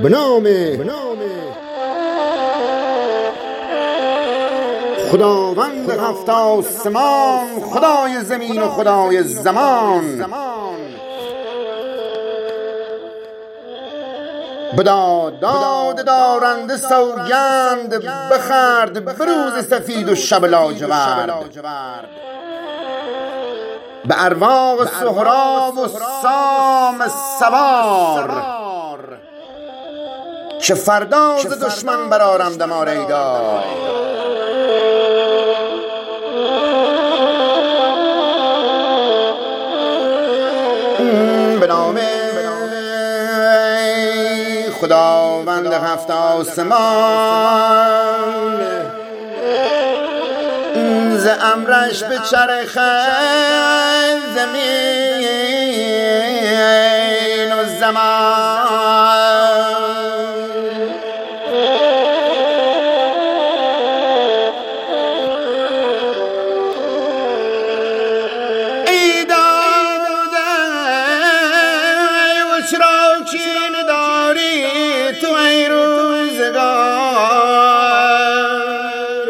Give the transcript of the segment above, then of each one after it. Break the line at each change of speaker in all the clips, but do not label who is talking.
به نام خداوند هفت آسمان، خدای زمین و خدای زمان. به داد دارنده سوگند بخورد به روز سفید و شب لاجورد. به ارواح سهراب و سام سوار که فردا ز دشمن برآرم دمار ایدار. به نام خداوند هفت آسمان، ز امرش به چرخ زمین و زمان. ای داده و چرا کین داری تو ای روزگار،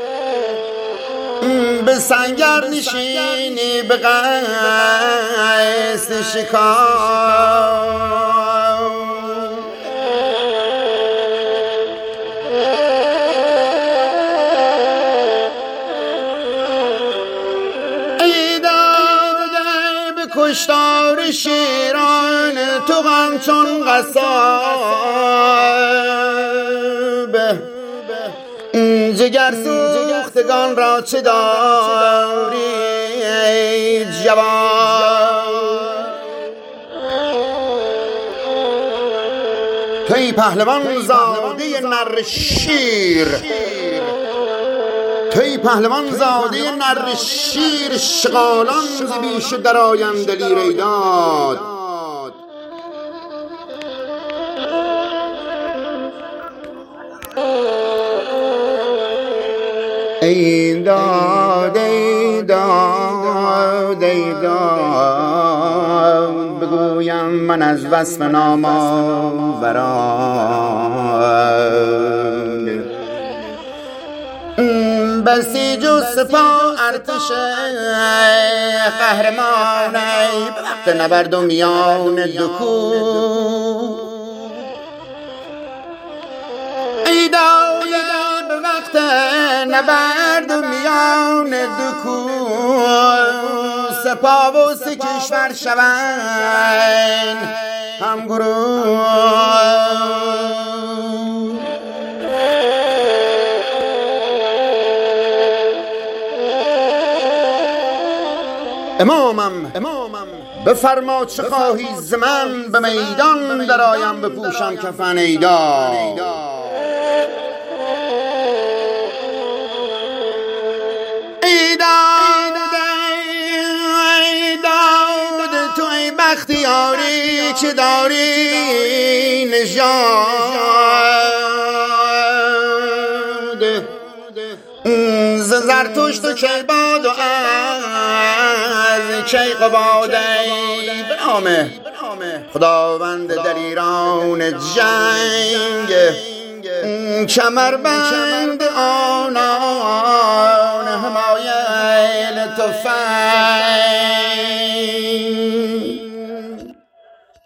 به سنگر نشینی به قصد شکار. ای داده به کشتار شیران تو همچون قصاب، جگر سوختگان را چه داری ای جوان. توی پهلوان زاده نر شیر، توی پهلوان زاده نر شیر، شغالان ز بیشه در آیند دلیر ایداد. ای داد ای داد ای داد، بگویم من از وصف نامآوران. بسیج و سپاه ارتش قهرمان، ای به وقت نبرد و میان دو کوه. ای داد به وقت نبرد و میان دو کوه، سپاه و سه کشور شوند همگروه. امامم بفرما چه خواهی ز من، به میدان درآیم بپوشم کفن ایدار. ای داد تو ای بختیاری که داری نژاد، ز زرتشت و کیباد و از کیقباد. ای به نام خداوند دلیران جنگ، کمربند آنان حمایل تفنگ.